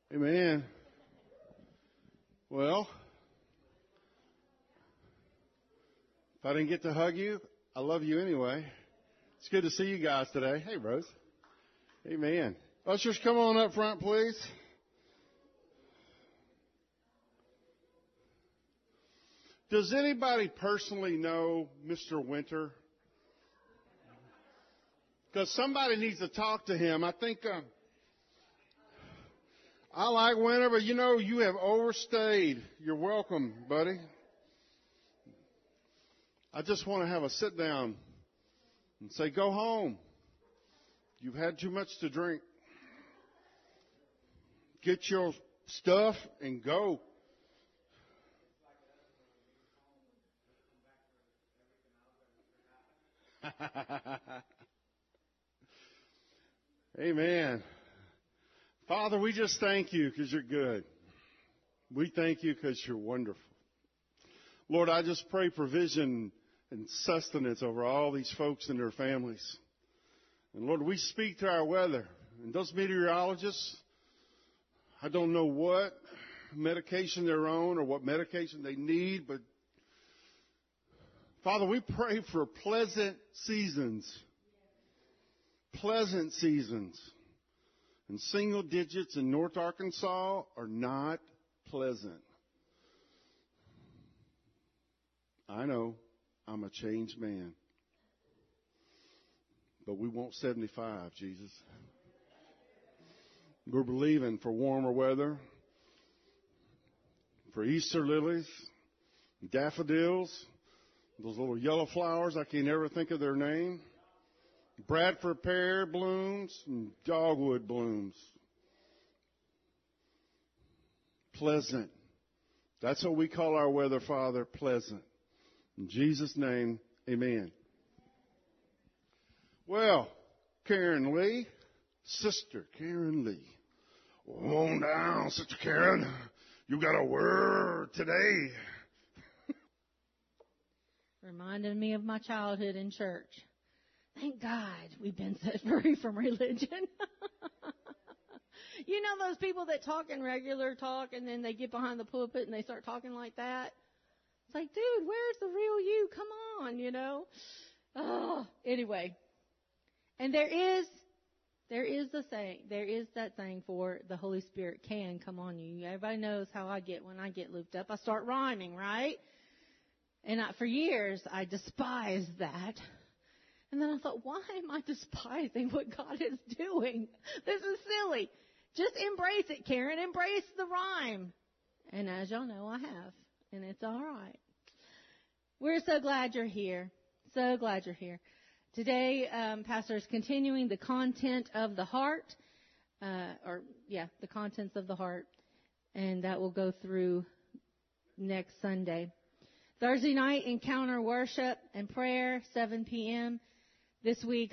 Amen. Well, if I didn't get to hug you, I love you anyway. It's good to see you guys today. Hey, Rose. Amen. Ushers, come on up front, please. Does anybody personally know Mr. Winter? Because somebody needs to talk to him. I think I like Winter, but you have overstayed. You're welcome, buddy. I just want to have a sit down and say, go home. You've had too much to drink. Get your stuff and go. Amen. Father, we just thank you because you're good. We thank you because you're wonderful. Lord, I just pray provision and sustenance over all these folks and their families. And Lord, we speak to our weather. And those meteorologists, I don't know what medication they're on or what medication they need, but Father, we pray for pleasant seasons. Pleasant seasons. And single digits in North Arkansas are not pleasant. I know I'm a changed man. But we want 75, Jesus. We're believing for warmer weather, for Easter lilies, daffodils, those little yellow flowers, I can't ever think of their name. Bradford pear blooms and dogwood blooms. Pleasant. That's what we call our weather, Father, pleasant. In Jesus' name, amen. Well, Karen Lee, Sister Karen Lee. Come on down, Sister Karen. You got a word today. Reminded me of my childhood in church. Thank God we've been set free from religion. You know those people that talk in regular talk and then they get behind the pulpit and they start talking like that? It's like, dude, where's the real you? Come on, Oh, anyway. And there is that saying for the Holy Spirit can come on you. Everybody knows how I get when I get looped up. I start rhyming, right? And for years, I despised that. And then I thought, why am I despising what God is doing? This is silly. Just embrace it, Karen. Embrace the rhyme. And as y'all know, I have. And it's all right. We're so glad you're here. So glad you're here. Today, Pastor is continuing the content of the heart. The contents of the heart. And that will go through next Sunday. Thursday night, encounter worship and prayer, 7 p.m. This week,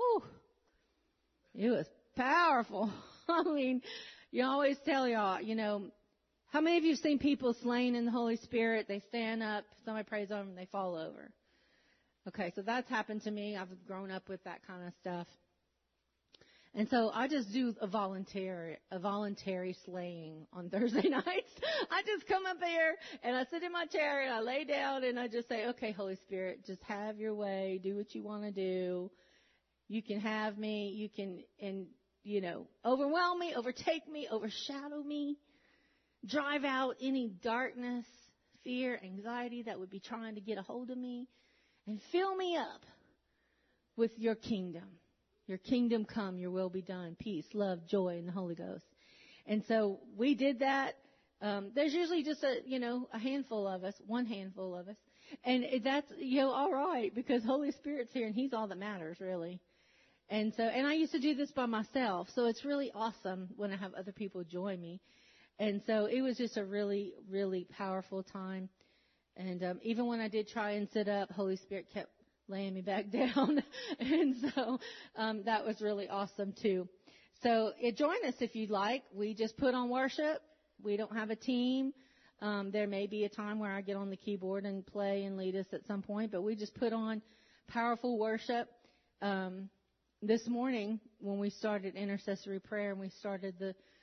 it was powerful. I mean, you always tell y'all, how many of you have seen people slain in the Holy Spirit? They stand up, somebody prays over them, they fall over. Okay, so that's happened to me. I've grown up with that kind of stuff. And so I just do a voluntary slaying on Thursday nights. I just come up there and I sit in my chair and I lay down and I just say, okay, Holy Spirit, just have your way. Do what you want to do. You can have me. You can, overwhelm me, overtake me, overshadow me. Drive out any darkness, fear, anxiety that would be trying to get a hold of me. And fill me up with your kingdom. Your kingdom come, your will be done. Peace, love, joy in the Holy Ghost. And so we did that. There's usually just a handful of us, one handful of us. And that's, all right, because Holy Spirit's here and He's all that matters, really. And I used to do this by myself. So it's really awesome when I have other people join me. And so it was just a really, really powerful time. And even when I did try and sit up, Holy Spirit kept laying me back down. And so that was really awesome, too. So join us if you'd like. We just put on worship. We don't have a team. There may be a time where I get on the keyboard and play and lead us at some point, but we just put on powerful worship. This morning when we started intercessory prayer and we started the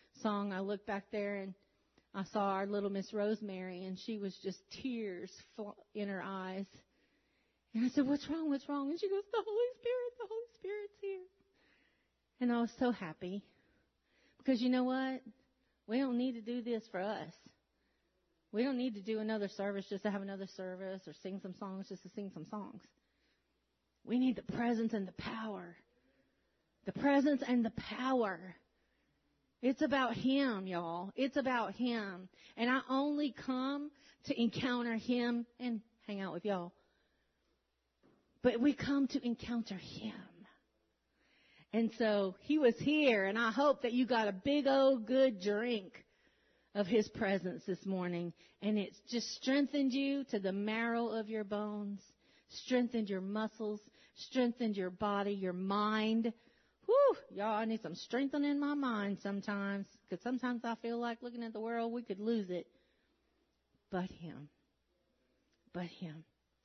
song, I looked back there and I saw our little Miss Rosemary, and she was just tears in her eyes. And I said, "What's wrong? What's wrong?" And she goes, the Holy Spirit's here. And I was so happy. Because you know what? We don't need to do this for us. We don't need to do another service just to have another service or sing some songs just to sing some songs. We need the presence and the power. The presence and the power. It's about Him, y'all. It's about Him. And I only come to encounter Him and hang out with y'all. But we come to encounter Him. And so He was here, and I hope that you got a big old good drink of His presence this morning. And it's just strengthened you to the marrow of your bones, strengthened your muscles, strengthened your body, your mind. Whew, y'all, I need some strengthening in my mind sometimes, because sometimes I feel like looking at the world, we could lose it. But Him. But Him.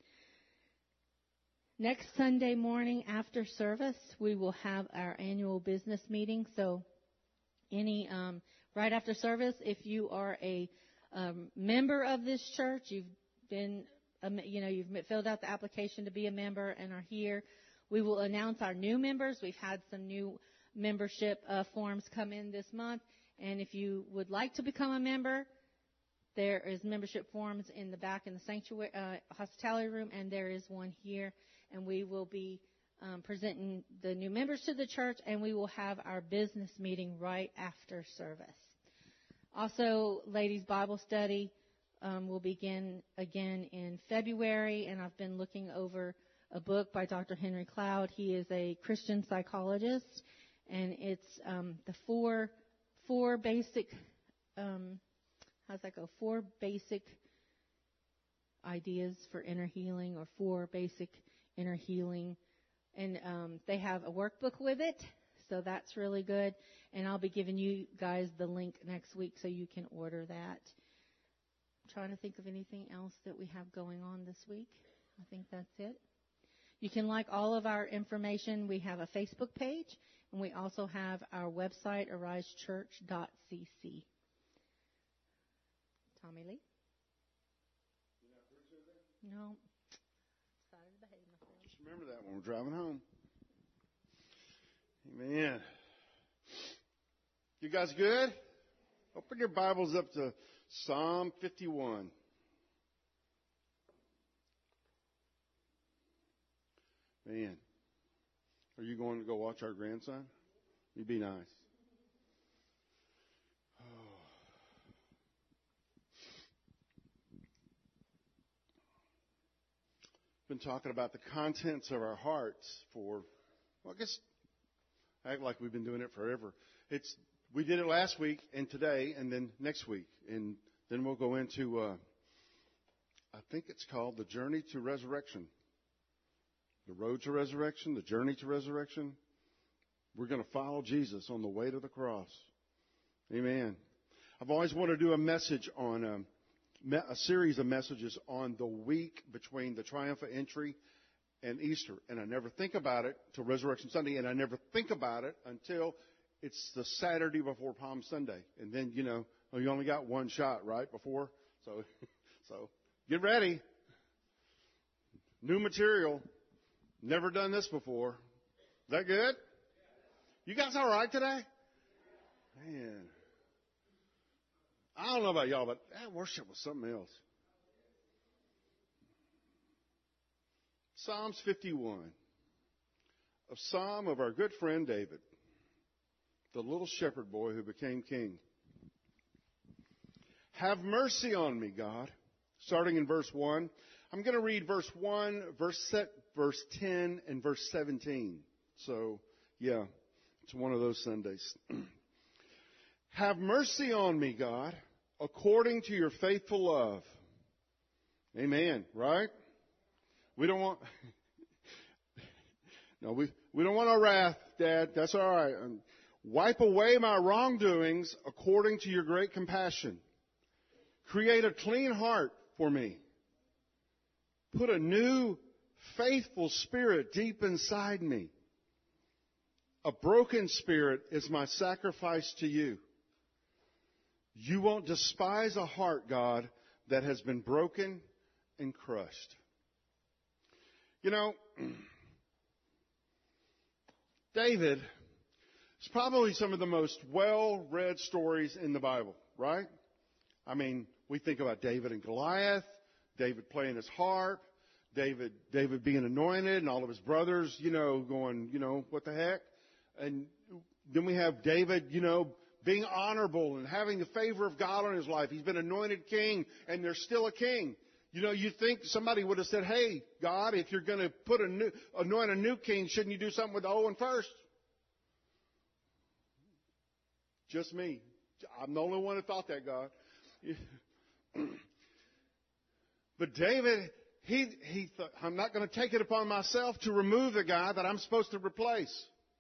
Next Sunday morning after service, we will have our annual business meeting. So right after service, if you are a member of this church, you've been, you've filled out the application to be a member and are here, we will announce our new members. We've had some new membership forms come in this month. And if you would like to become a member, there is membership forms in the back in the sanctuary, hospitality room, and there is one here. And we will be presenting the new members to the church, and we will have our business meeting right after service. Also, ladies' Bible study will begin again in February, and I've been looking over a book by Dr. Henry Cloud. He is a Christian psychologist, and it's the four basic, how's that go? 4 basic ideas for inner healing, or 4 basic inner healing. And they have a workbook with it, so that's really good. And I'll be giving you guys the link next week so you can order that. I'm trying to think of anything else that we have going on this week. I think that's it. You can like all of our information. We have a Facebook page, and we also have our website, arisechurch.cc. Tommy Lee? No. Excited to behave myself. Just remember that when we're driving home. Amen. You guys good? Open your Bibles up to Psalm 51. Man, are you going to go watch our grandson? You be nice. Oh. Been talking about the contents of our hearts for, well, I guess, act like we've been doing it forever. We did it last week and today and then next week. And then we'll go into, I think it's called The Journey to Resurrection. The road to resurrection, the journey to resurrection. We're going to follow Jesus on the way to the cross. Amen. I've always wanted to do a message on a series of messages on the week between the triumphant entry and Easter. And I never think about it till Resurrection Sunday, and I never think about it until it's the Saturday before Palm Sunday. And then, you only got one shot, right, before? So get ready. New material. Never done this before. Is that good? You guys all right today? Man. I don't know about y'all, but that worship was something else. Psalms 51. A psalm of our good friend David, the little shepherd boy who became king. Have mercy on me, God. Starting in verse 1. I'm going to read verse 1, verse 10, and verse 17. So, yeah, it's one of those Sundays. Have mercy on me, God, according to your faithful love. Amen, right? We don't want... No, we don't want our wrath, Dad. That's all right. Wipe away my wrongdoings according to your great compassion. Create a clean heart for me. Put a new, faithful spirit deep inside me. A broken spirit is my sacrifice to you. You won't despise a heart, God, that has been broken and crushed. You know, David is probably some of the most well-read stories in the Bible, right? I mean, we think about David and Goliath, David playing his harp, David being anointed, and all of his brothers, going, what the heck? And then we have David, being honorable and having the favor of God on his life. He's been anointed king, and there's still a king. You think somebody would have said, hey, God, if you're going to anoint a new king, shouldn't you do something with the old one first? Just me. I'm the only one who thought that, God. But David, he thought, I'm not going to take it upon myself to remove the guy that I'm supposed to replace.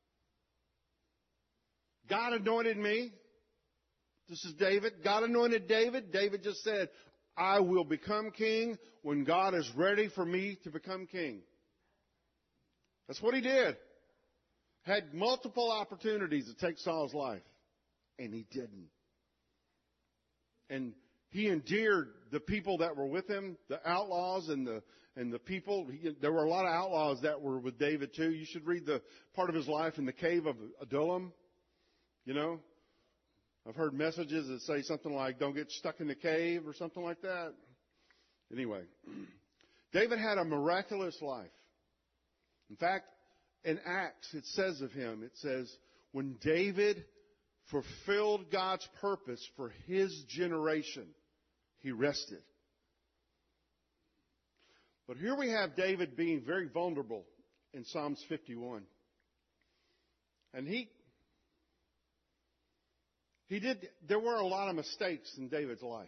God anointed me. This is David. God anointed David. David just said, I will become king when God is ready for me to become king. That's what he did. Had multiple opportunities to take Saul's life, and he didn't. And he endeared the people that were with him, the outlaws and the people. There were a lot of outlaws that were with David too. You should read the part of his life in the cave of Adullam. I've heard messages that say something like, don't get stuck in the cave or something like that. Anyway, David had a miraculous life. In fact, in Acts, it says of him, it says, when David fulfilled God's purpose for his generation, he rested. But here we have David being very vulnerable in Psalms 51. And there were a lot of mistakes in David's life.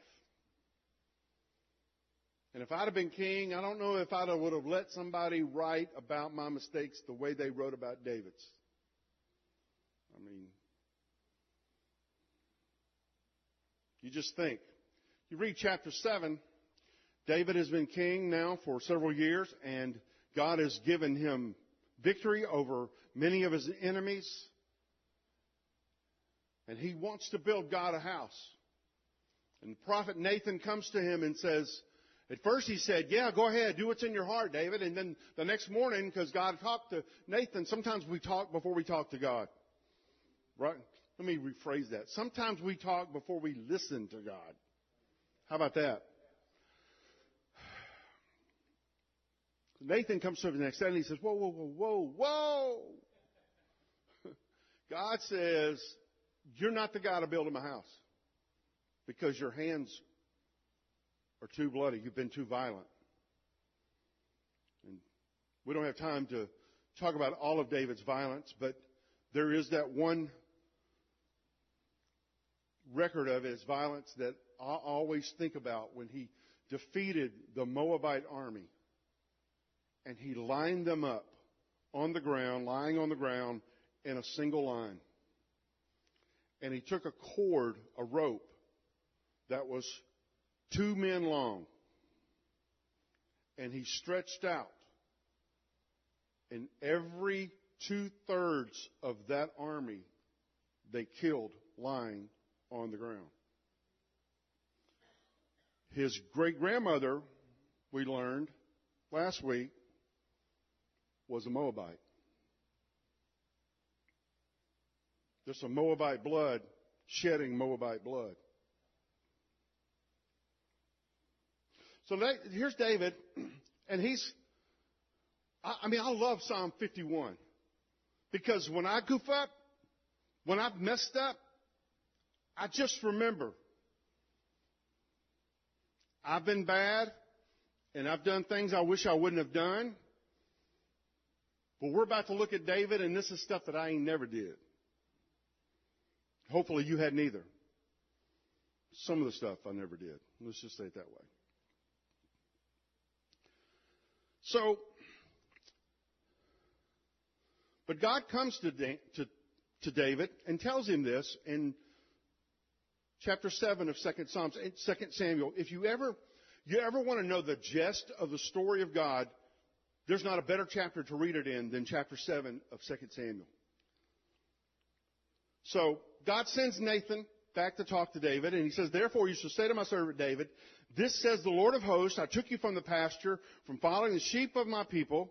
And if I'd have been king, I don't know if I would have let somebody write about my mistakes the way they wrote about David's. I mean, you just think. You read chapter 7, David has been king now for several years, and God has given him victory over many of his enemies. And he wants to build God a house. And the prophet Nathan comes to him and says, at first he said, yeah, go ahead, do what's in your heart, David. And then the next morning, because God talked to Nathan, sometimes we talk before we talk to God. Right? Let me rephrase that. Sometimes we talk before we listen to God. How about that? Nathan comes to him the next day and he says, whoa, whoa, whoa, whoa, whoa. God says, you're not the guy to build him a house because your hands are too bloody. You've been too violent. And we don't have time to talk about all of David's violence, but there is that one record of his violence that I always think about when he defeated the Moabite army. And he lined them up on the ground, lying on the ground in a single line. And he took a cord, a rope, that was 2 men long. And he stretched out. And every 2/3 of that army, they killed lying on the ground. His great-grandmother, we learned last week, was a Moabite. There's some Moabite blood shedding Moabite blood. So here's David, and I love Psalm 51. Because when I goof up, when I've messed up, I just remember I've been bad, and I've done things I wish I wouldn't have done. But we're about to look at David, and this is stuff that I ain't never did. Hopefully you hadn't either. Some of the stuff I never did. Let's just say it that way. So, but God comes to David and tells him this in chapter 7 of 2 Samuel. If you ever want to know the gist of the story of God, there's not a better chapter to read it in than chapter 7 of 2 Samuel. So God sends Nathan, back to talk to David, and he says, therefore you shall say to my servant David, this says the Lord of hosts, I took you from the pasture, from following the sheep of my people,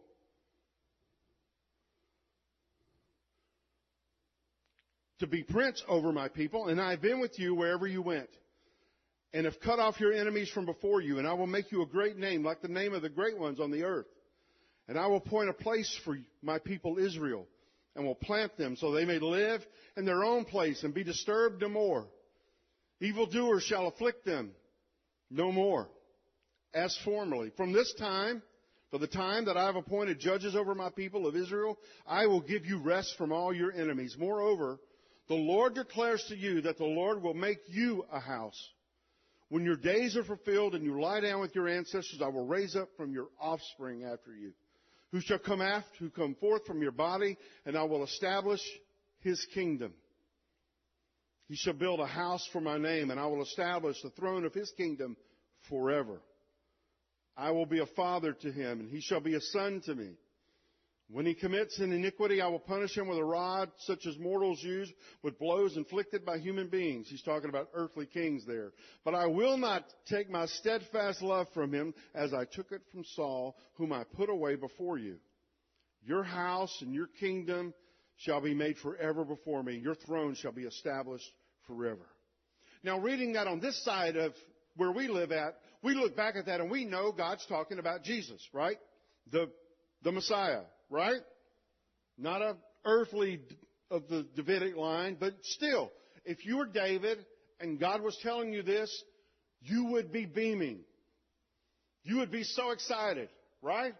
to be prince over my people, and I have been with you wherever you went, and have cut off your enemies from before you, and I will make you a great name, like the name of the great ones on the earth. And I will appoint a place for my people Israel, and will plant them so they may live in their own place and be disturbed no more. Evildoers shall afflict them no more, as formerly. From this time, for the time that I have appointed judges over my people of Israel, I will give you rest from all your enemies. Moreover, the Lord declares to you that the Lord will make you a house. When your days are fulfilled and you lie down with your ancestors, I will raise up from your offspring after you, who come forth from your body, and I will establish his kingdom. He shall build a house for my name, and I will establish the throne of his kingdom forever. I will be a father to him, and he shall be a son to me. When he commits an iniquity, I will punish him with a rod such as mortals use, with blows inflicted by human beings. He's talking about earthly kings there. But I will not take my steadfast love from him, as I took it from Saul, whom I put away before you. Your house and your kingdom shall be made forever before me. Your throne shall be established forever. Now, reading that on this side of where we live at, we look back at that and we know God's talking about Jesus, right? The Messiah. Right? Not an earthly of the Davidic line, but still, if you were David and God was telling you this, you would be beaming. You would be so excited, right?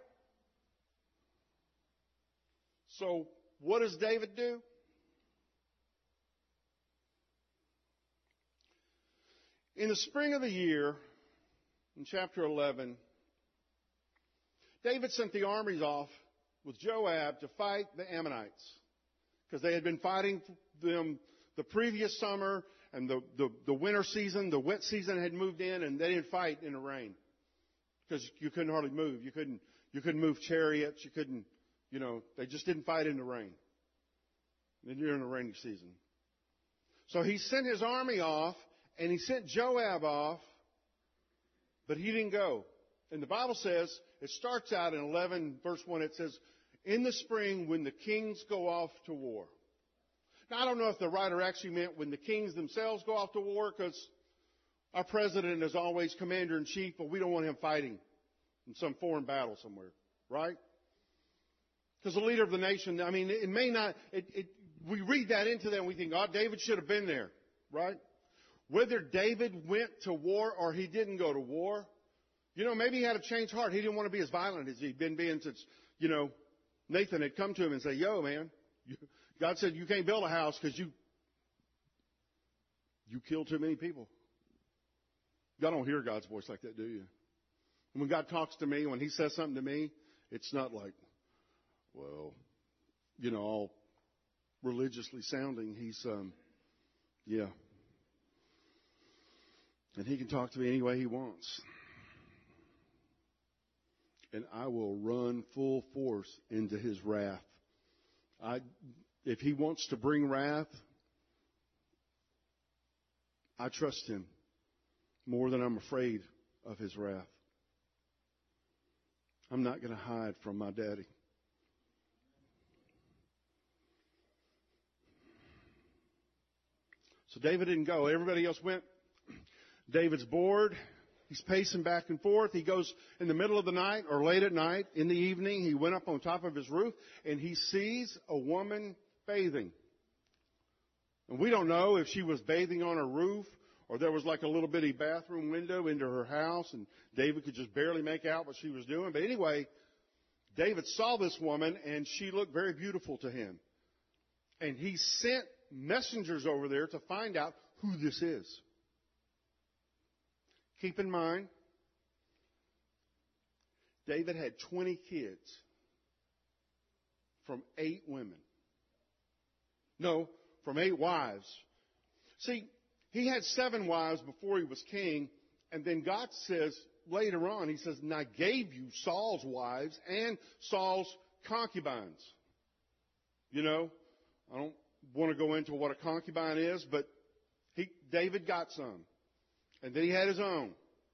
So, what does David do? In the spring of the year, in chapter 11, David sent the armies off with Joab to fight the Ammonites, because they had been fighting them the previous summer, and the winter season, the wet season had moved in, and they didn't fight in the rain, because you couldn't hardly move. You couldn't move chariots. You couldn't, they just didn't fight in the rain. And you're in the rainy season. So he sent his army off, and he sent Joab off, but he didn't go. And the Bible says, it starts out in 11 verse 1, it says, in the spring when the kings go off to war. Now, I don't know if the writer actually meant when the kings themselves go off to war, because our president is always commander-in-chief, but we don't want him fighting in some foreign battle somewhere, right? Because the leader of the nation, it may not, we read that into that and we think, oh, David should have been there, right? Whether David went to war or he didn't go to war, maybe he had a changed heart. He didn't want to be as violent as he'd been being since, Nathan had come to him and said, yo, man, God said you can't build a house because you killed too many people. Y'all don't hear God's voice like that, do you? And when God talks to me, when he says something to me, it's not like, well, all religiously sounding. He's, yeah. And he can talk to me any way he wants. And I will run full force into his wrath. If he wants to bring wrath, I trust him more than I'm afraid of his wrath. I'm not going to hide from my daddy. So David didn't go. Everybody else went. David's bored. He's pacing back and forth. He goes in the middle of the night or late at night, in the evening, he went up on top of his roof and he sees a woman bathing. And we don't know if she was bathing on a roof or there was like a little bitty bathroom window into her house and David could just barely make out what she was doing. But anyway, David saw this woman and she looked very beautiful to him. And he sent messengers over there to find out who this is. Keep in mind, David had 20 kids from 8 women. No, from 8 wives. See, he had 7 wives before he was king, and then God says later on, he says, and I gave you Saul's wives and Saul's concubines. I don't want to go into what a concubine is, but David got some. And then he had his own.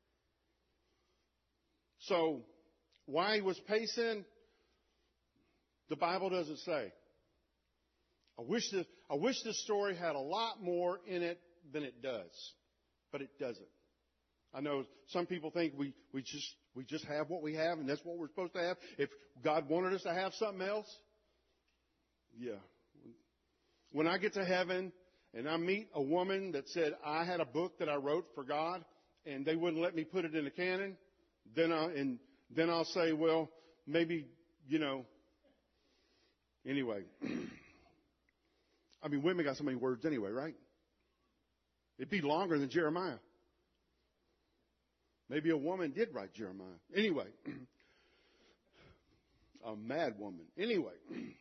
So, why he was pacing, the Bible doesn't say. I wish this story had a lot more in it than it does. But it doesn't. I know some people think we just have what we have and that's what we're supposed to have. If God wanted us to have something else, yeah. When I get to heaven and I meet a woman that said I had a book that I wrote for God and they wouldn't let me put it in the canon, then I'll say, well, maybe, anyway. I mean, women got so many words anyway, right? It'd be longer than Jeremiah. Maybe a woman did write Jeremiah. Anyway. A mad woman. Anyway.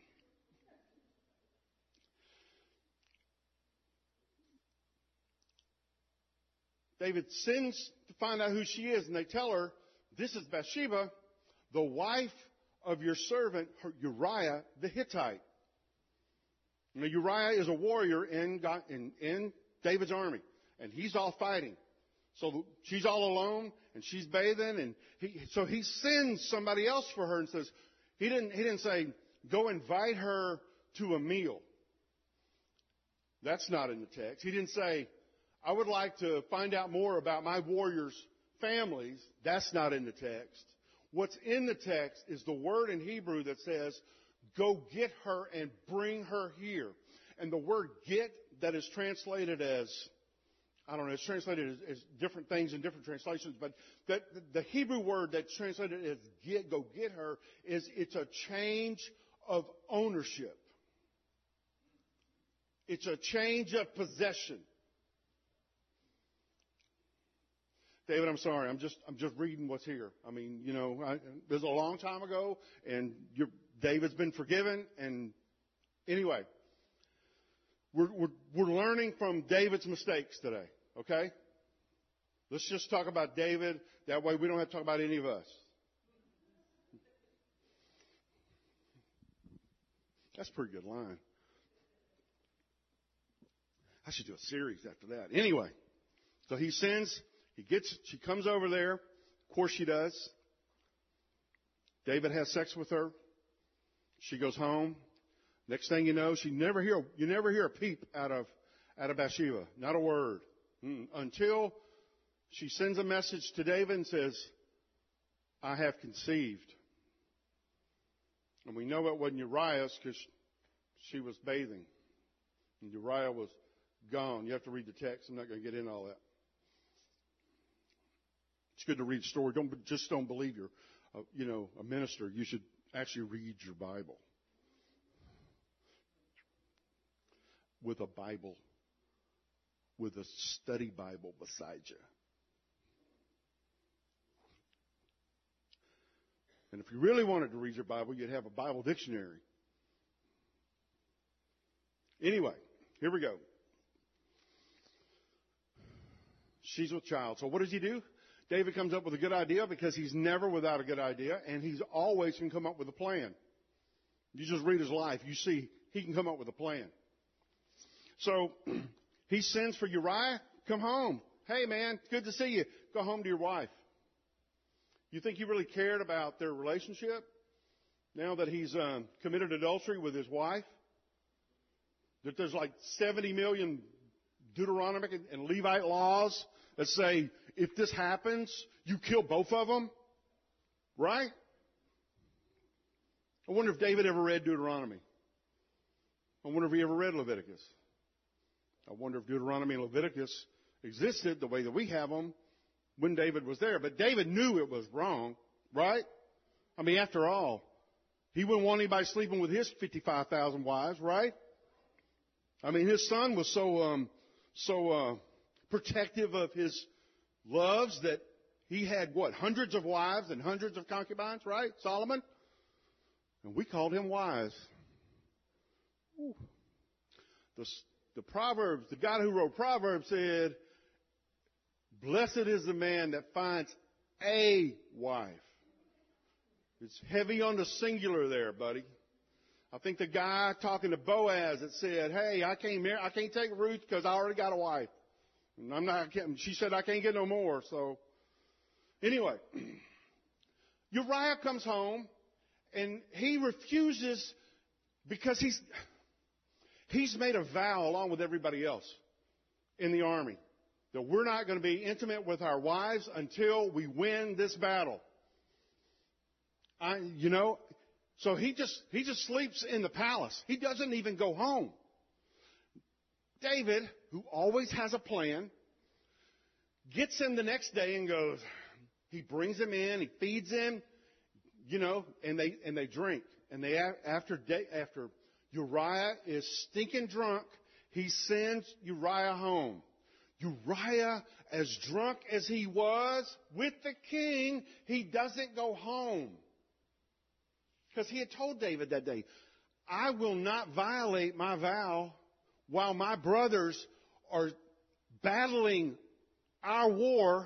David sends to find out who she is, and they tell her, this is Bathsheba, the wife of your servant Uriah the Hittite. Now, Uriah is a warrior in David's army, and he's all fighting. So she's all alone, and she's bathing, and so he sends somebody else for her and says, he didn't say, go invite her to a meal. That's not in the text. He didn't say, I would like to find out more about my warriors' families. That's not in the text. What's in the text is the word in Hebrew that says, go get her and bring her here. And the word get that is translated as, I don't know, it's translated as different things in different translations, but the Hebrew word that's translated as go get her, it's a change of ownership. It's a change of possession. David, I'm sorry. I'm just reading what's here. I mean, this is a long time ago, and David's been forgiven. And anyway, we're learning from David's mistakes today. Okay? Let's just talk about David. That way, we don't have to talk about any of us. That's a pretty good line. I should do a series after that. Anyway, so she comes over there. Of course she does. David has sex with her. She goes home. Next thing you know, you never hear a peep out of Bathsheba. Not a word. Until she sends a message to David and says, I have conceived. And we know it wasn't Uriah's because she was bathing. And Uriah was gone. You have to read the text. I'm not going to get into all that. It's good to read the story. Don't believe you're, a minister. You should actually read your Bible. With a Bible. With a study Bible beside you. And if you really wanted to read your Bible, you'd have a Bible dictionary. Anyway, here we go. She's with child. So what does he do? David comes up with a good idea because he's never without a good idea, and he's always can come up with a plan. You just read his life. You see he can come up with a plan. So he sends for Uriah. Come home. Hey, man, good to see you. Go home to your wife. You think he really cared about their relationship now that he's committed adultery with his wife? That there's like 70 million Deuteronomic and Levite laws that say, if this happens, you kill both of them? Right? I wonder if David ever read Deuteronomy. I wonder if he ever read Leviticus. I wonder if Deuteronomy and Leviticus existed the way that we have them when David was there. But David knew it was wrong, right? I mean, after all, he wouldn't want anybody sleeping with his 55,000 wives, right? I mean, his son was so protective of his loves that he had, hundreds of wives and hundreds of concubines, right? Solomon? And we called him wise. Ooh. The Proverbs, the guy who wrote Proverbs said, blessed is the man that finds a wife. It's heavy on the singular there, buddy. I think the guy talking to Boaz that said, hey, I can't take Ruth because I already got a wife. And she said, I can't get no more. So anyway, Uriah comes home and he refuses because he's made a vow along with everybody else in the army that we're not going to be intimate with our wives until we win this battle. So he just sleeps in the palace. He doesn't even go home. David, who always has a plan, gets him the next day and goes, he brings him in, he feeds him, and they drink. And after Uriah is stinking drunk, he sends Uriah home. Uriah, as drunk as he was with the king, he doesn't go home. Because he had told David that day, I will not violate my vow while my brothers are battling our war.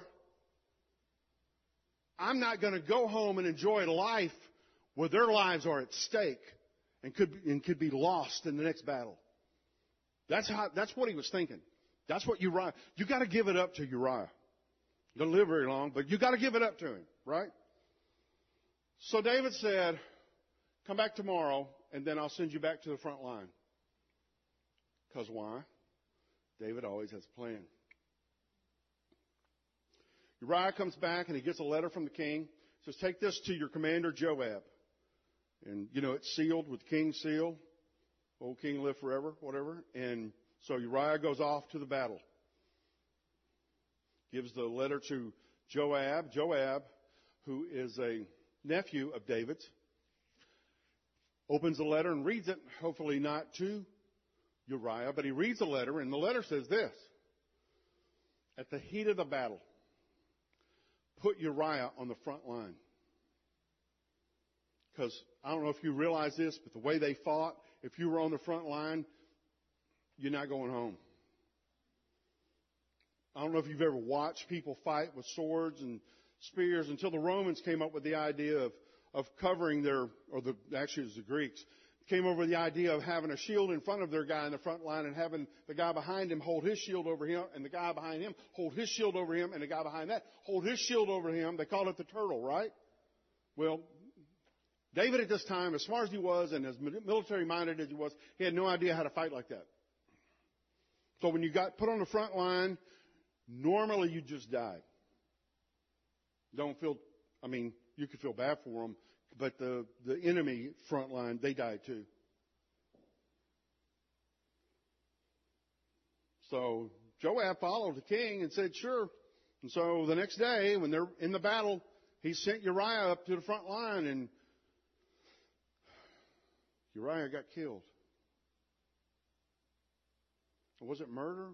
I'm not going to go home and enjoy life where their lives are at stake and could be lost in the next battle. That's what he was thinking. That's what Uriah. You got to give it up to Uriah. He doesn't live very long, but you got to give it up to him, right? So David said, come back tomorrow, and then I'll send you back to the front line. Because why? David always has a plan. Uriah comes back, and he gets a letter from the king. He says, take this to your commander, Joab. And, it's sealed with the king's seal. Old king live forever, whatever. And so Uriah goes off to the battle. Gives the letter to Joab. Joab, who is a nephew of David's, opens the letter and reads it, hopefully not to Uriah, but he reads the letter, and the letter says this: at the heat of the battle, put Uriah on the front line. Because I don't know if you realize this, but the way they fought, if you were on the front line, you're not going home. I don't know if you've ever watched people fight with swords and spears until the Romans came up with the idea of covering actually it was the Greeks, came over with the idea of having a shield in front of their guy in the front line and having the guy behind him hold his shield over him and the guy behind him hold his shield over him and the guy behind that hold his shield over him. They called it the turtle, right? Well, David at this time, as smart as he was and as military-minded as he was, he had no idea how to fight like that. So when you got put on the front line, normally you just died. You could feel bad for them, but the enemy front line, they died too. So Joab followed the king and said, sure. And so the next day, when they're in the battle, he sent Uriah up to the front line, and Uriah got killed. Was it murder?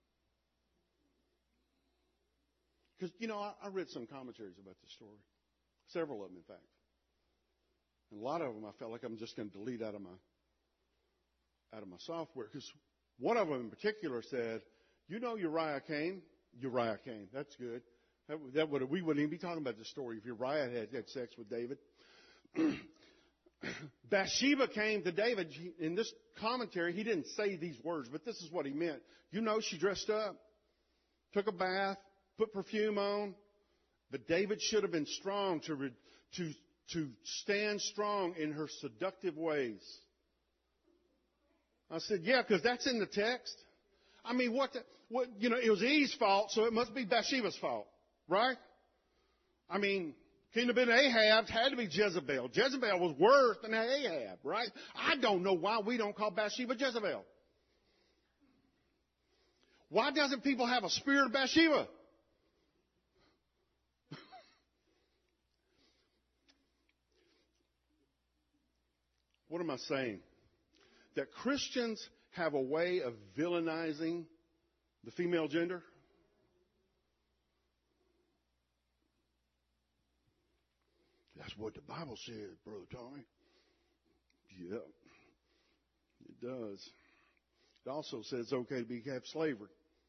Because, I read some commentaries about this story. Several of them, in fact. And a lot of them I felt like I'm just going to delete out of my software. Because one of them in particular said, Uriah came. Uriah came. That's good. We wouldn't even be talking about this story if Uriah had sex with David. Bathsheba came to David. In this commentary, he didn't say these words, but this is what he meant. She dressed up, took a bath, put perfume on, but David should have been strong to stand strong in her seductive ways. I said, yeah, because that's in the text. It was Eve's fault, so it must be Bathsheba's fault, right? Couldn't have been Ahab, had to be Jezebel. Jezebel was worse than Ahab, right? I don't know why we don't call Bathsheba Jezebel. Why doesn't people have a spirit of Bathsheba? What am I saying? That Christians have a way of villainizing the female gender? That's what the Bible says, Brother Tommy. Yeah, it does. It also says it's okay to have slavery.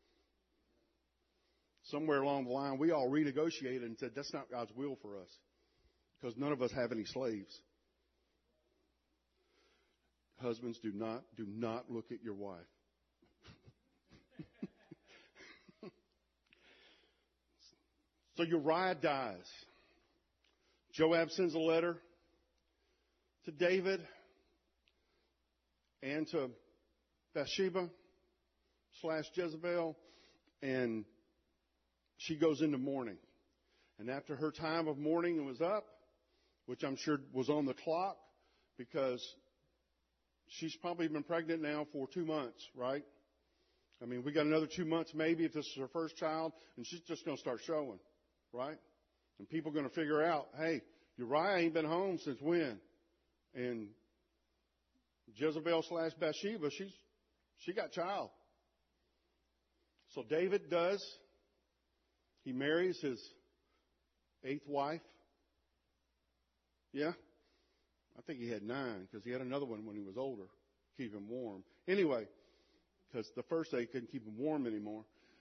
Somewhere along the line, we all renegotiated and said that's not God's will for us, because none of us have any slaves. Husbands, do not look at your wife. So Uriah dies. Joab sends a letter to David and to Bathsheba / Jezebel, and she goes into mourning. And after her time of mourning was up, which I'm sure was on the clock, because she's probably been pregnant now for 2 months, right? I mean, we got another 2 months maybe if this is her first child, and she's just going to start showing, right? And people are going to figure out, hey, Uriah ain't been home since when? And Jezebel / Bathsheba, she got child. So David does. He marries his 8th wife. Yeah? I think he had 9 because he had another one when he was older. Keep him warm. Anyway, because the first 8 couldn't keep him warm anymore.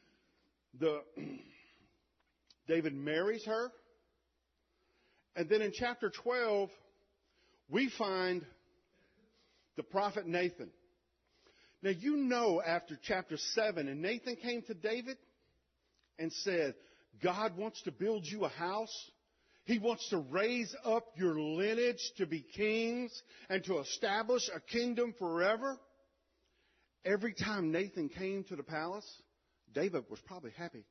David marries her. And then in chapter 12, we find the prophet Nathan. Now, you know, after chapter 7, and Nathan came to David and said, God wants to build you a house. He wants to raise up your lineage to be kings and to establish a kingdom forever. Every time Nathan came to the palace, David was probably happy.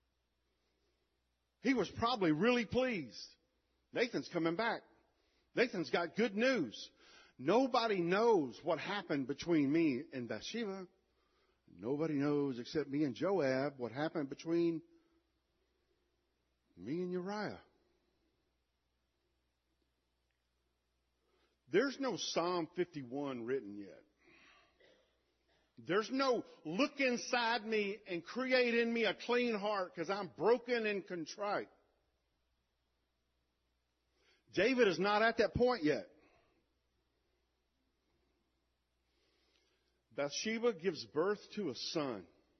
He was probably really pleased. Nathan's coming back. Nathan's got good news. Nobody knows what happened between me and Bathsheba. Nobody knows except me and Joab what happened between me and Uriah. There's no Psalm 51 written yet. There's no look inside me and create in me a clean heart because I'm broken and contrite. David is not at that point yet. Bathsheba gives birth to a son.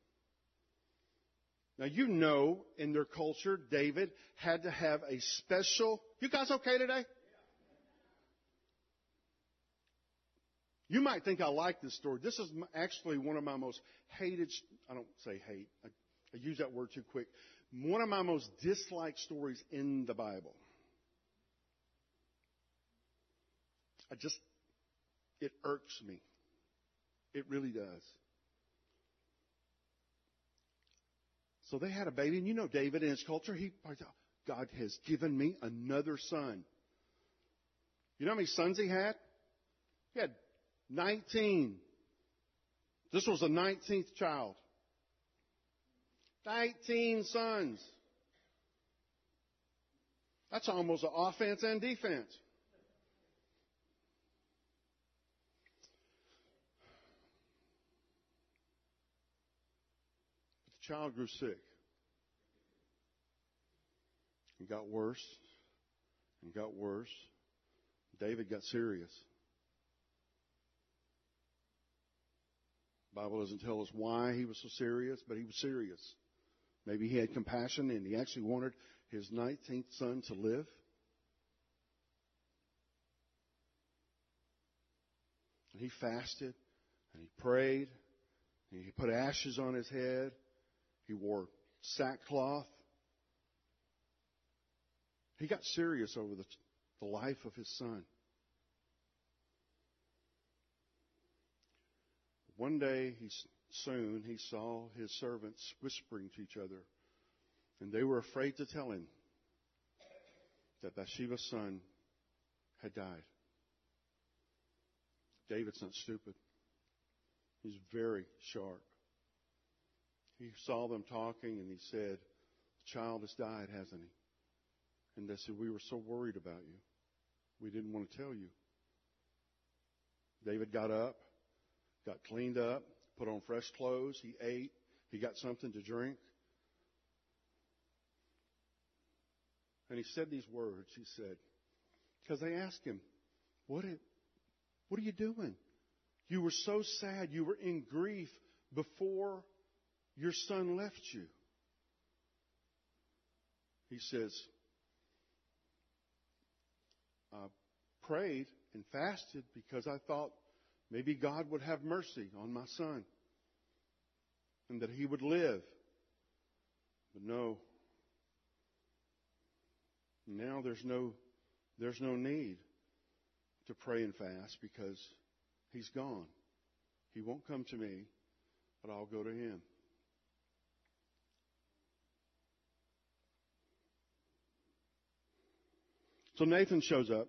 Now, you know, in their culture, David had to have a special... You guys okay today? You might think I like this story. This is actually one of my most hated... I don't say hate. I use that word too quick. One of my most disliked stories in the Bible. It irks me. It really does. So they had a baby, and you know David in his culture, God has given me another son. You know how many sons he had? He had 19. This was the 19th child. 19 sons. That's almost an offense and defense. Child grew sick and got worse and got worse. David got serious. The Bible doesn't tell us why he was so serious, but he was serious. Maybe he had compassion and he actually wanted his 19th son to live. And he fasted and he prayed and he put ashes on his head. He wore sackcloth. He got serious over the life of his son. One day, he saw his servants whispering to each other, and they were afraid to tell him that Bathsheba's son had died. David's not stupid. He's very sharp. He saw them talking and he said, the child has died, hasn't he? And they said, we were so worried about you. We didn't want to tell you. David got up, got cleaned up, put on fresh clothes. He ate. He got something to drink. And he said these words. He said, because they asked him, what are you doing? You were so sad. You were in grief before your son left you. He says, I prayed and fasted because I thought maybe God would have mercy on my son and that he would live. But no. Now there's no need to pray and fast because he's gone. He won't come to me, but I'll go to him. So Nathan shows up.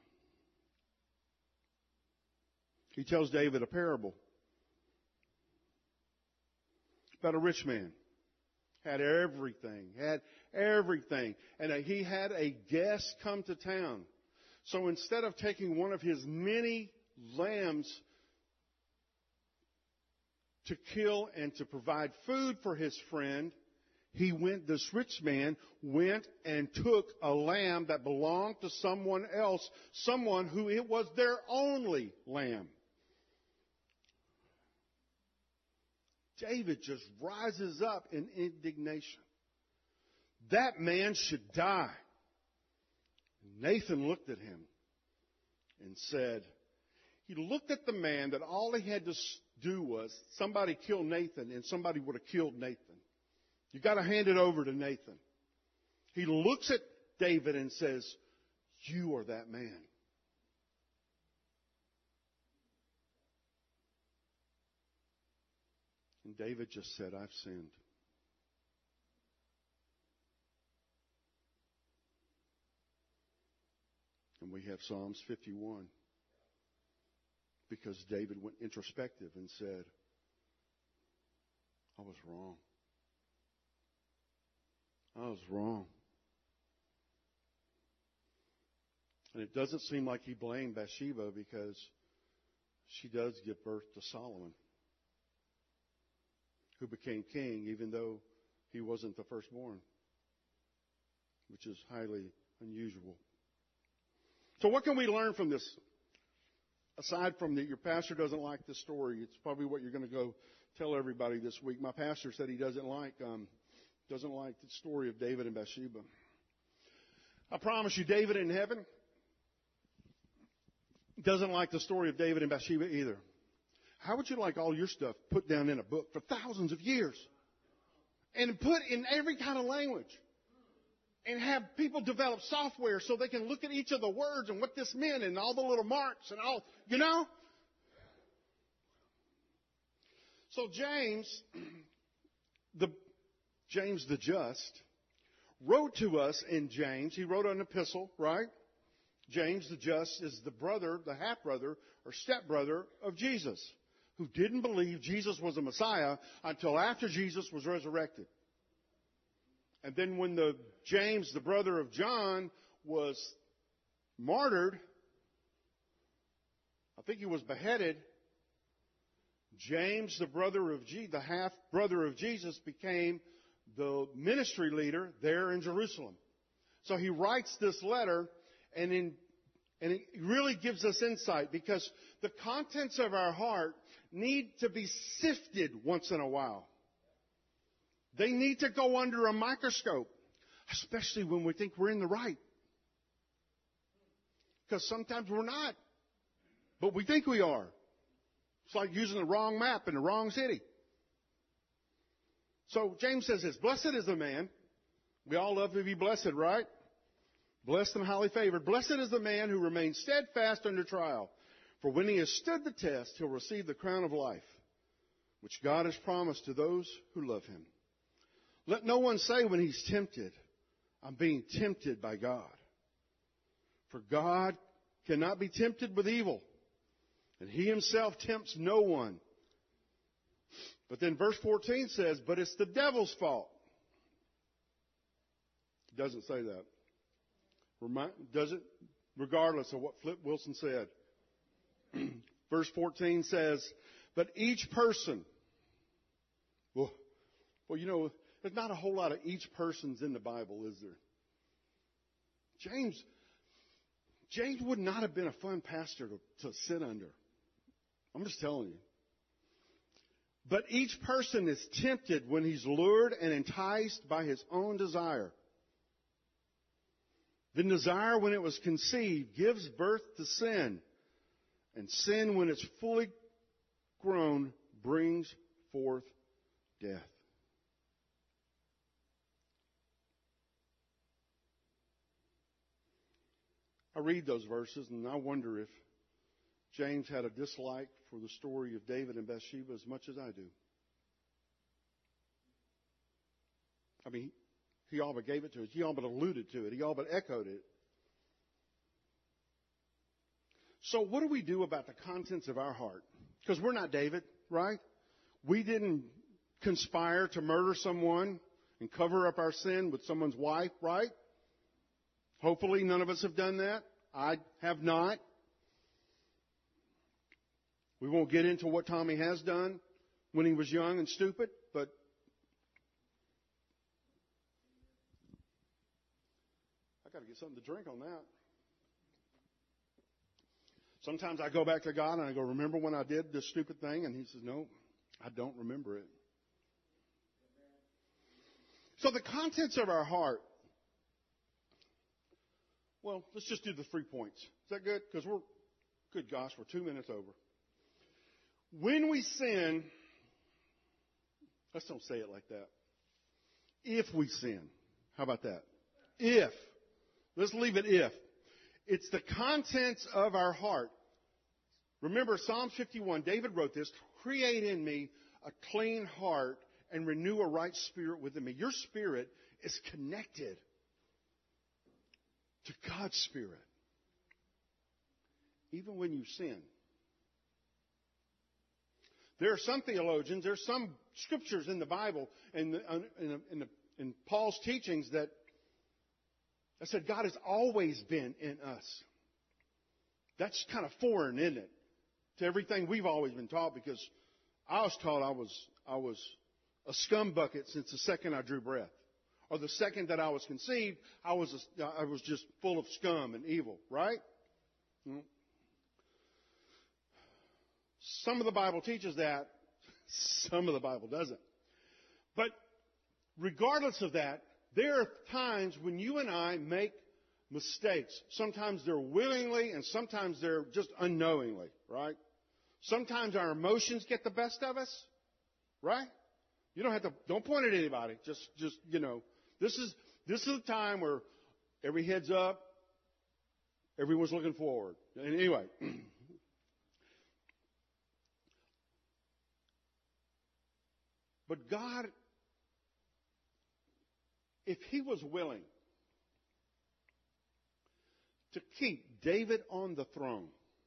He tells David a parable about a rich man. Had everything. And he had a guest come to town. So instead of taking one of his many lambs to kill and to provide food for his friend, this rich man went and took a lamb that belonged to someone else, someone who it was their only lamb. David just rises up in indignation. That man should die. Nathan looked at him and said, he looked at the man that all he had to do was somebody kill Nathan and somebody would have killed Nathan. You got to hand it over to Nathan. He looks at David and says, you are that man. And David just said, I've sinned. And we have Psalms 51. Because David went introspective and said, I was wrong. I was wrong. And it doesn't seem like he blamed Bathsheba because she does give birth to Solomon, who became king even though he wasn't the firstborn, which is highly unusual. So what can we learn from this? Aside from that your pastor doesn't like this story, it's probably what you're going to go tell everybody this week. My pastor said he doesn't like the story of David and Bathsheba. I promise you, David in heaven doesn't like the story of David and Bathsheba either. How would you like all your stuff put down in a book for thousands of years and put in every kind of language and have people develop software so they can look at each of the words and what this meant and all the little marks and all, you know? So James the Just, wrote to us in James. He wrote an epistle, right? James the Just is the half-brother or step-brother of Jesus, who didn't believe Jesus was a Messiah until after Jesus was resurrected. And then when James, the brother of John, was martyred, I think he was beheaded, James, the half-brother of Jesus, became the ministry leader there in Jerusalem. So he writes this letter, and it really gives us insight because the contents of our heart need to be sifted once in a while. They need to go under a microscope, especially when we think we're in the right. Because sometimes we're not, but we think we are. It's like using the wrong map in the wrong city. So James says this, blessed is the man. We all love to be blessed, right? Blessed and highly favored. Blessed is the man who remains steadfast under trial. For when he has stood the test, he'll receive the crown of life, which God has promised to those who love him. Let no one say when he's tempted, I'm being tempted by God. For God cannot be tempted with evil, and he himself tempts no one. But then verse 14 says, but it's the devil's fault. It doesn't say that. Does it? Regardless of what Flip Wilson said. Verse 14 says, but each person, well, you know, there's not a whole lot of each persons in the Bible, is there? James would not have been a fun pastor to sit under. I'm just telling you. But each person is tempted when he's lured and enticed by his own desire. Then desire, when it was conceived, gives birth to sin. And sin, when it's fully grown, brings forth death. I read those verses and I wonder if James had a dislike for the story of David and Bathsheba as much as I do. I mean, he all but gave it to us. He all but alluded to it. He all but echoed it. So what do we do about the contents of our heart? Because we're not David, right? We didn't conspire to murder someone and cover up our sin with someone's wife, right? Hopefully none of us have done that. I have not. We won't get into what Tommy has done when he was young and stupid, but I got to get something to drink on that. Sometimes I go back to God and I go, remember when I did this stupid thing? And he says, no, I don't remember it. So the contents of our heart, well, let's just do the 3 points. Is that good? Because good gosh, we're 2 minutes over. When we sin, let's don't say it like that. If we sin, how about that? If. Let's leave it if. It's the contents of our heart. Remember Psalm 51, David wrote this, create in me a clean heart and renew a right spirit within me. Your spirit is connected to God's Spirit. Even when you sin. There are some theologians, there are some scriptures in the Bible and in Paul's teachings that said God has always been in us. That's kind of foreign, isn't it? To everything we've always been taught, because I was taught I was a scum bucket since the second I drew breath. Or the second that I was conceived, I was just full of scum and evil, right? Some of the Bible teaches that. Some of the Bible doesn't. But regardless of that, there are times when you and I make mistakes. Sometimes they're willingly and sometimes they're just unknowingly, right? Sometimes our emotions get the best of us, right? You don't point at anybody. Just, this is the time where every head's up, everyone's looking forward. And anyway, but God, if He was willing to keep David on the throne,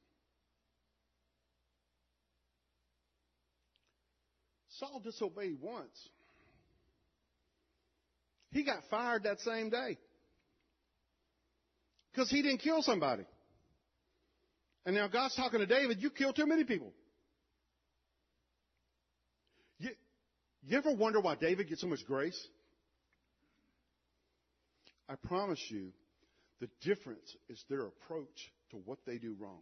Saul disobeyed once. He got fired that same day because he didn't kill somebody. And now God's talking to David, you killed too many people. You ever wonder why David gets so much grace? I promise you, the difference is their approach to what they do wrong.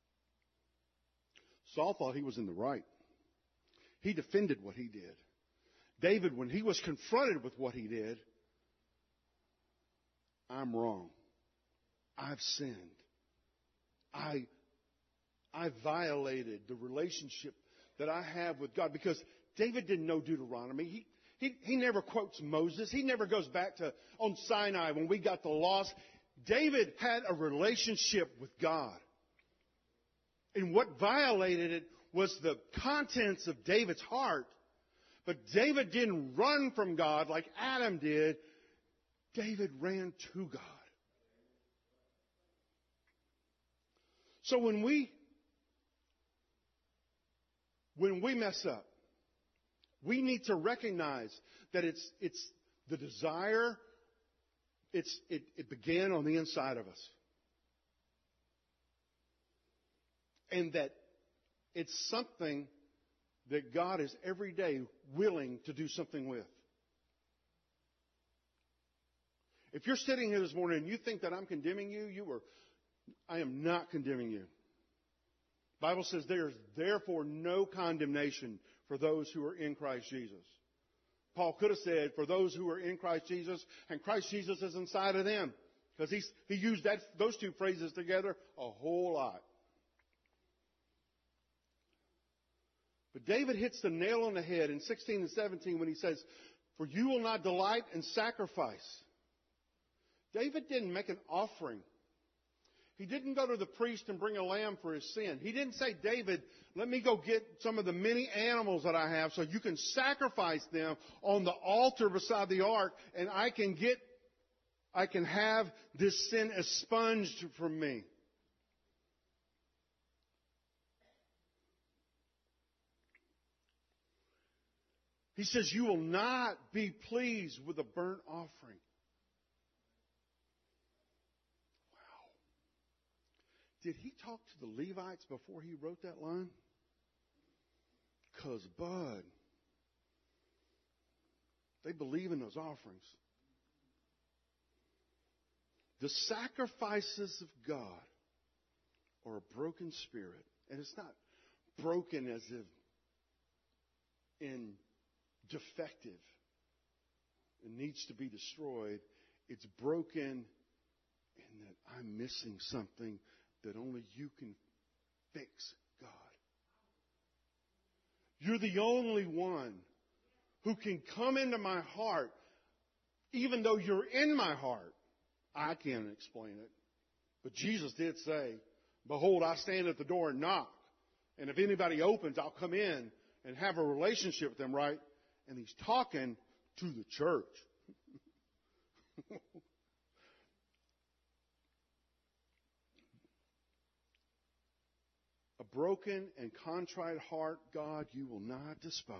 Saul thought he was in the right. He defended what he did. David, when he was confronted with what he did, I'm wrong. I've sinned. I violated the relationship that I have with God, because David didn't know Deuteronomy. He never quotes Moses. He never goes back to on Sinai when we got the laws. David had a relationship with God. And what violated it was the contents of David's heart. But David didn't run from God like Adam did. David ran to God. So when we mess up, we need to recognize that it's the desire, it began on the inside of us. And that it's something that God is every day willing to do something with. If you're sitting here this morning and you think that I'm condemning you, I am not condemning you. The Bible says there is therefore no condemnation for those who are in Christ Jesus. Paul could have said, for those who are in Christ Jesus, and Christ Jesus is inside of them. Because he used those two phrases together a whole lot. But David hits the nail on the head in 16 and 17 when he says, for you will not delight in sacrifice. David didn't make an offering. He didn't go to the priest and bring a lamb for his sin. He didn't say, David, let me go get some of the many animals that I have so you can sacrifice them on the altar beside the ark and I can have this sin expunged from me. He says, you will not be pleased with a burnt offering. Wow. Did he talk to the Levites before he wrote that line? 'Cause, bud, they believe in those offerings. The sacrifices of God are a broken spirit. And it's not broken as if in defective. It needs to be destroyed. It's broken in that I'm missing something that only you can fix, God. You're the only one who can come into my heart, even though you're in my heart. I can't explain it. But Jesus did say, behold, I stand at the door and knock. And if anybody opens, I'll come in and have a relationship with them, right? And he's talking to the church. A broken and contrite heart, God, you will not despise.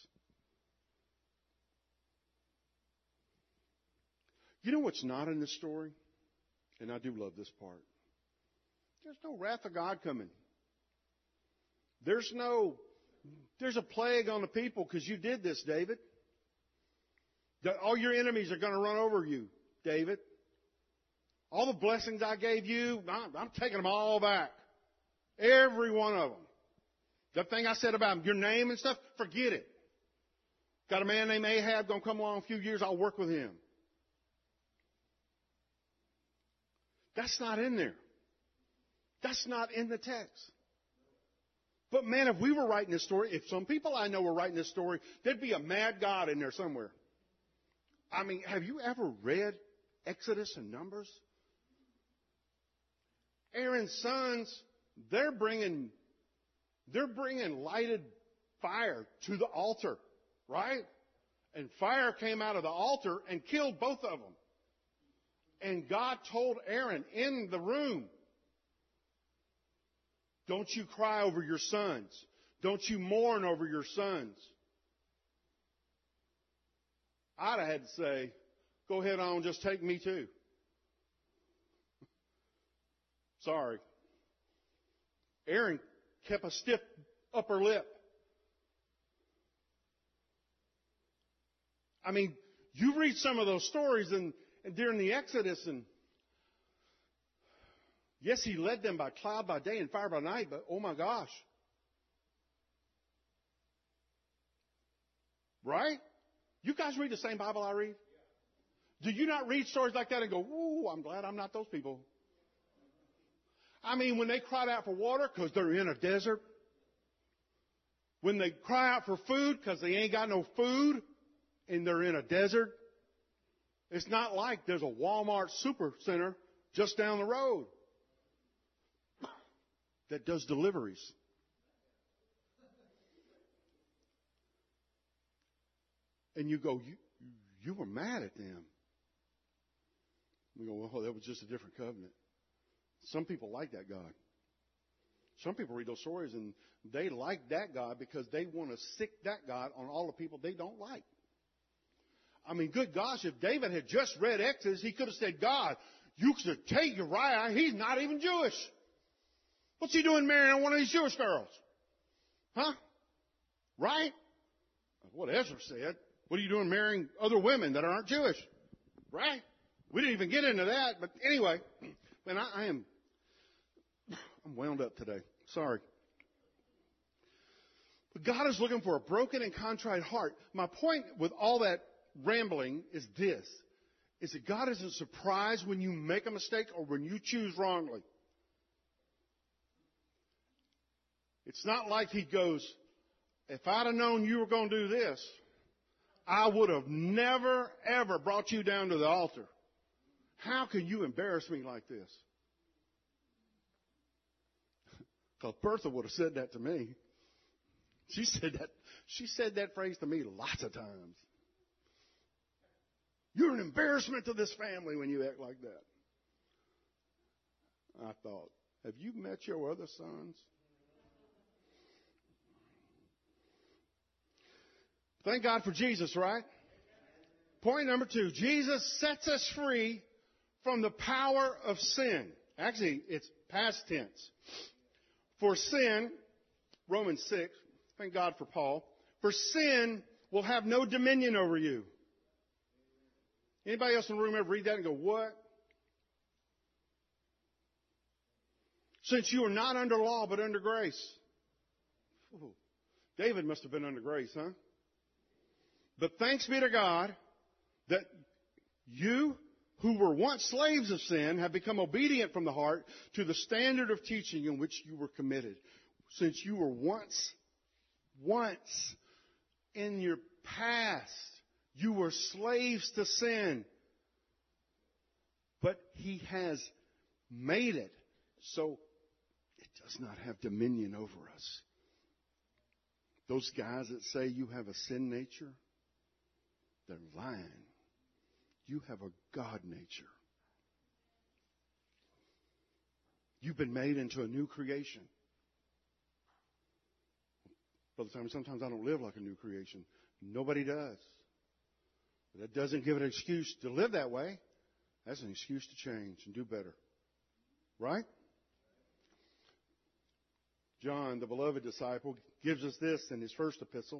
You know what's not in this story? And I do love this part. There's no wrath of God coming. There's a plague on the people because you did this, David. All your enemies are going to run over you, David. All the blessings I gave you, I'm taking them all back. Every one of them. That thing I said about your name and stuff, forget it. Got a man named Ahab going to come along in a few years, I'll work with him. That's not in there. That's not in the text. But man, if we were writing this story, if some people I know were writing this story, there'd be a mad God in there somewhere. I mean, have you ever read Exodus and Numbers? Aaron's sons, they're bringing lighted fire to the altar, right? And fire came out of the altar and killed both of them. And God told Aaron in the room, don't you cry over your sons. Don't you mourn over your sons. I'd have had to say, go ahead on, just take me too. Sorry. Aaron kept a stiff upper lip. I mean, you read some of those stories and during the Exodus, and yes, he led them by cloud by day and fire by night, but oh my gosh. Right? You guys read the same Bible I read? Do you not read stories like that and go, ooh, I'm glad I'm not those people? I mean, when they cried out for water because they're in a desert. When they cry out for food because they ain't got no food and they're in a desert. It's not like there's a Walmart super center just down the road that does deliveries. And you go, you were mad at them. We go, well, that was just a different covenant. Some people like that God. Some people read those stories and they like that God because they want to sick that God on all the people they don't like. I mean, good gosh, if David had just read Exodus, he could have said, God, you should take Uriah. He's not even Jewish. What's he doing marrying one of these Jewish girls? Huh? Right? What Ezra said. What are you doing marrying other women that aren't Jewish? Right? We didn't even get into that. But anyway, man, I'm wound up today. Sorry. But God is looking for a broken and contrite heart. My point with all that rambling is this, is that God isn't surprised when you make a mistake or when you choose wrongly. It's not like he goes, if I'd have known you were going to do this, I would have never, ever brought you down to the altar. How can you embarrass me like this? Because Bertha would have said that to me. She said that phrase to me lots of times. You're an embarrassment to this family when you act like that. I thought, have you met your other sons? Thank God for Jesus, right? Point number 2. Jesus sets us free from the power of sin. Actually, it's past tense. For sin, Romans 6, thank God for Paul, for sin will have no dominion over you. Anybody else in the room ever read that and go, what? Since you are not under law but under grace. Ooh, David must have been under grace, huh? But thanks be to God that you who were once slaves of sin have become obedient from the heart to the standard of teaching in which you were committed. Since you were once in your past, you were slaves to sin. But He has made it so it does not have dominion over us. Those guys that say you have a sin nature, they're lying. You have a God nature. You've been made into a new creation. Brother Simon, sometimes I don't live like a new creation. Nobody does. But that doesn't give it an excuse to live that way. That's an excuse to change and do better. Right? John, the beloved disciple, gives us this in his first epistle.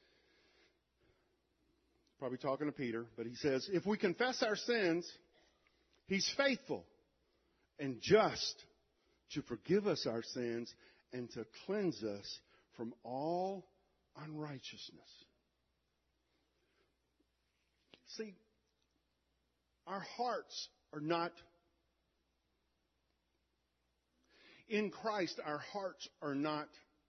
Probably talking to Peter, but he says, if we confess our sins, He's faithful and just to forgive us our sins and to cleanse us from all unrighteousness. See, our hearts are not, in Christ, our hearts are not,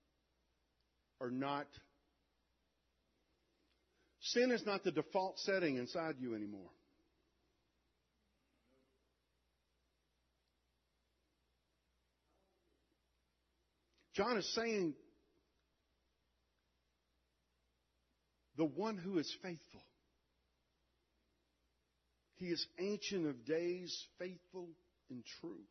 sin is not the default setting inside you anymore. John is saying the one who is faithful. He is ancient of days, faithful and true.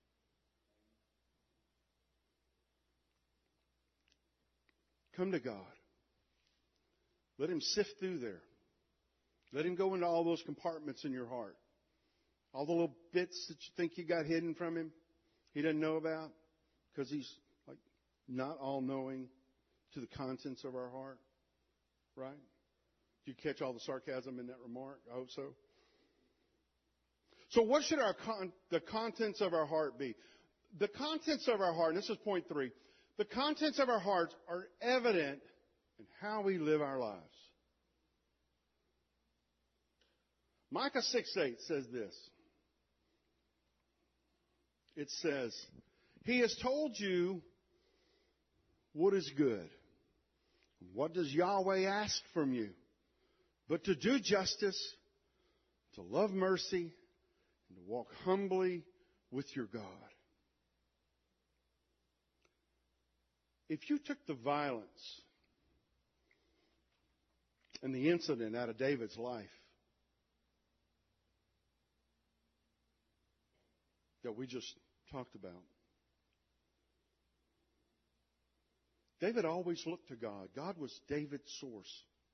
Come to God. Let Him sift through there. Let Him go into all those compartments in your heart. All the little bits that you think you got hidden from Him, He doesn't know about, because He's like not all-knowing to the contents of our heart. Right? Did you catch all the sarcasm in that remark? I hope so. So what should the contents of our heart be? The contents of our heart, and this is point 3, the contents of our hearts are evident in how we live our lives. Micah 6:8 says this. It says, He has told you what is good. What does Yahweh ask from you? But to do justice, to love mercy, and to walk humbly with your God. If you took the violence and the incident out of David's life that we just talked about, David always looked to God. God was David's source.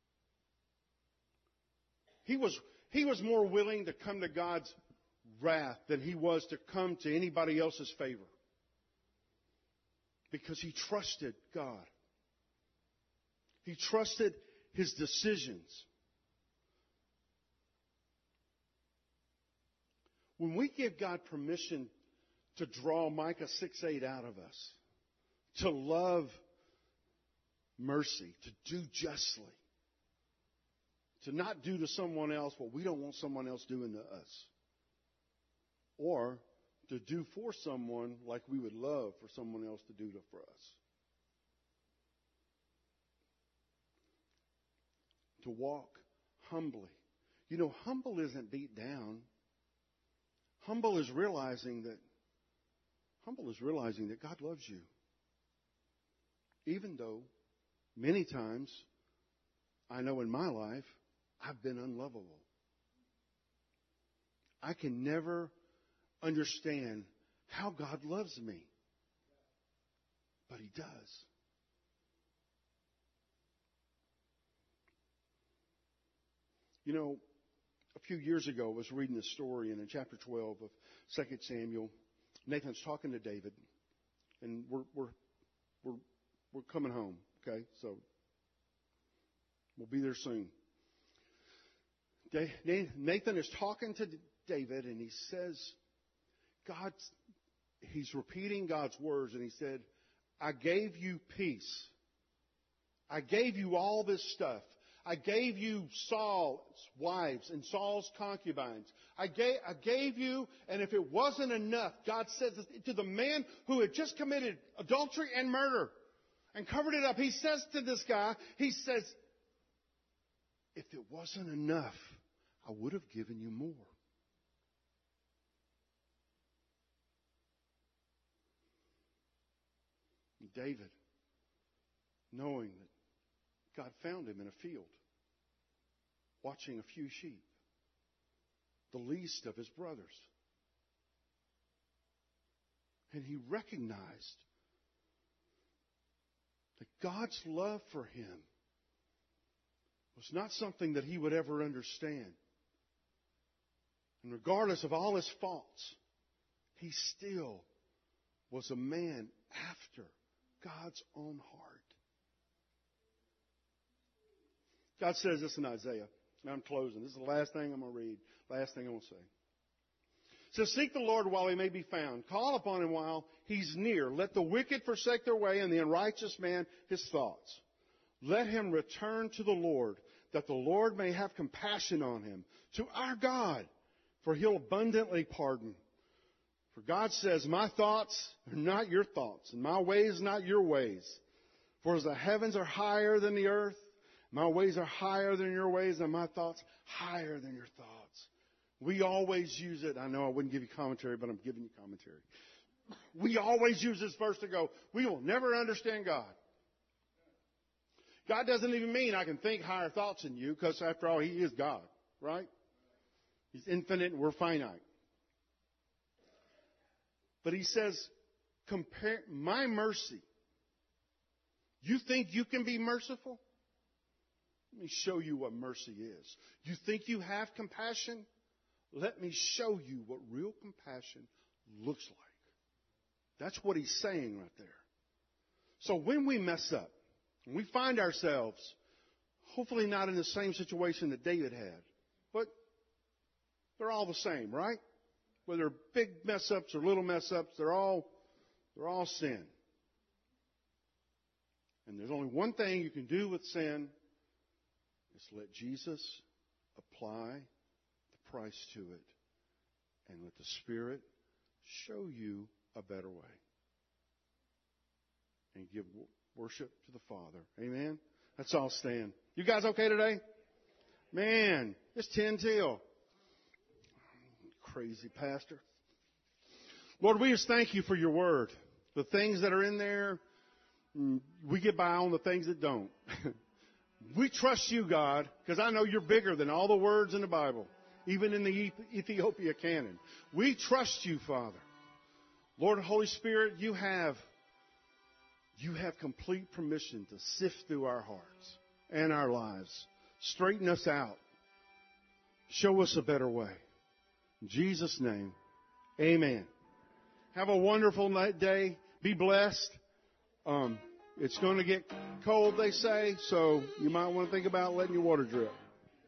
He was more willing to come to God's wrath than he was to come to anybody else's favor. Because he trusted God. He trusted His decisions. When we give God permission to draw Micah 6:8 out of us, to love mercy, to do justly, to not do to someone else what we don't want someone else doing to us, or to do for someone like we would love for someone else to do for us. To walk humbly. You know, humble isn't beat down. Humble is realizing that God loves you. Even though many times I know in my life I've been unlovable. I can never understand how God loves me. But He does. You know, a few years ago I was reading a story in chapter 12 of 2 Samuel. Nathan's talking to David, and we're coming home, okay? So we'll be there soon. Nathan is talking to David, and he says, he's repeating God's words, and he said, I gave you peace. I gave you all this stuff. I gave you Saul's wives and Saul's concubines. I gave you, and if it wasn't enough, God says to the man who had just committed adultery and murder and covered it up, He says to this guy, He says, if it wasn't enough, I would have given you more. David, knowing that God found him in a field, watching a few sheep, the least of his brothers. And he recognized that God's love for him was not something that he would ever understand. And regardless of all his faults, he still was a man after God's own heart. God says this in Isaiah. Now I'm closing. This is the last thing I'm going to read. Last thing I'm going to say. It says, seek the Lord while He may be found. Call upon Him while He's near. Let the wicked forsake their way and the unrighteous man his thoughts. Let him return to the Lord, that the Lord may have compassion on him. To our God, for He'll abundantly pardon. For God says, my thoughts are not your thoughts, and my ways not your ways. For as the heavens are higher than the earth, my ways are higher than your ways, and my thoughts higher than your thoughts. We always use it. I know I wouldn't give you commentary, but I'm giving you commentary. We always use this verse to go, we will never understand God. God doesn't even mean I can think higher thoughts than you, because after all, He is God, right? He's infinite and we're finite. But He says, compare my mercy. You think you can be merciful? Let me show you what mercy is. You think you have compassion? Let me show you what real compassion looks like. That's what He's saying right there. So when we mess up, when we find ourselves, hopefully not in the same situation that David had, but they're all the same, right? Whether big mess-ups or little mess-ups, they're all sin. And there's only one thing you can do with sin. Is let Jesus apply the price to it and let the Spirit show you a better way. And give worship to the Father. Amen? Let's all stand. You guys okay today? Man, it's 10 till. Crazy pastor. Lord, we just thank You for Your Word. The things that are in there, we get by on the things that don't. We trust You, God, because I know You're bigger than all the words in the Bible, even in the Ethiopia canon. We trust You, Father. Lord, Holy Spirit, You have complete permission to sift through our hearts and our lives. Straighten us out. Show us a better way. In Jesus' name, amen. Have a wonderful day. Be blessed. It's going to get cold, they say, so you might want to think about letting your water drip.